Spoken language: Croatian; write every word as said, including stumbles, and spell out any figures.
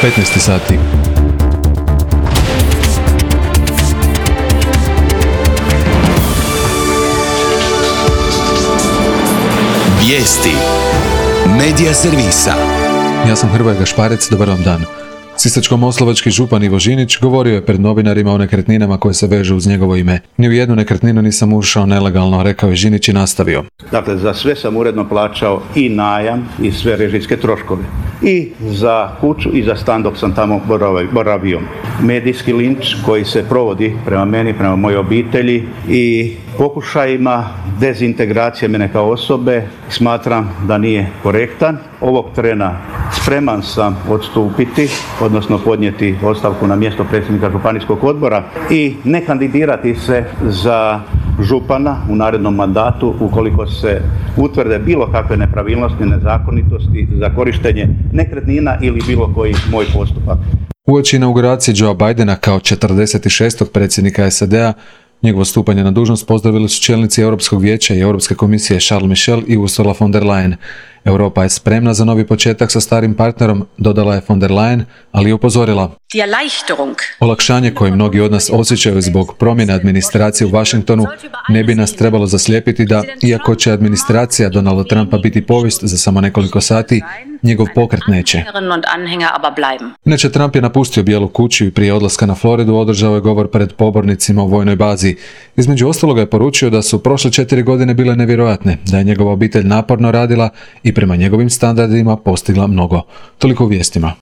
petnaest sati. Vijesti Medija servisa. Ja sam Hrvoje Gašparec, dobar vam dan. Sisačko-moslavački župan Ivo Žinić govorio je pred novinarima o nekretninama koje se vežu uz njegovo ime. Ni u jednu nekretninu nisam ušao nelegalno, rekao je Žinić i nastavio. Dakle, za sve sam uredno plaćao i najam i sve režijske troškove. I za kuću i za stan dok sam tamo boravio. Medijski linč koji se provodi prema meni, prema mojoj obitelji i pokušajima dezintegracije mene kao osobe smatram da nije korektan. Ovog trena spreman sam odstupiti, odnosno podnijeti ostavku na mjesto predsjednika županijskog odbora i ne kandidirati se za župana u narednom mandatu ukoliko se utvrde bilo kakve nepravilnosti, nezakonitosti za korištenje nekretnina ili bilo koji moj postupak. Uoči inauguracije Joea Bidena kao četrdeset šestog predsjednika S A D-a, njegovo stupanje na dužnost pozdravili su čelnici Europskog vijeća i Europske komisije Charles Michel i Ursula von der Leyen. Europa je spremna za novi početak sa starim partnerom, dodala je von der Leyen, ali je upozorila. Olakšanje koje mnogi od nas osjećaju zbog promjene administracije u Washingtonu ne bi nas trebalo zaslijepiti da, iako će administracija Donalda Trumpa biti povijest za samo nekoliko sati, njegov pokret neće. Inače, Trump je napustio Bijelu kuću i prije odlaska na Floridu održao je govor pred pobornicima u vojnoj bazi. Između ostaloga je poručio da su prošle četiri godine bile nevjerojatne, da je njegova obitelj naporno radila i prema njegovim standardima postigla mnogo. Toliko u vijestima.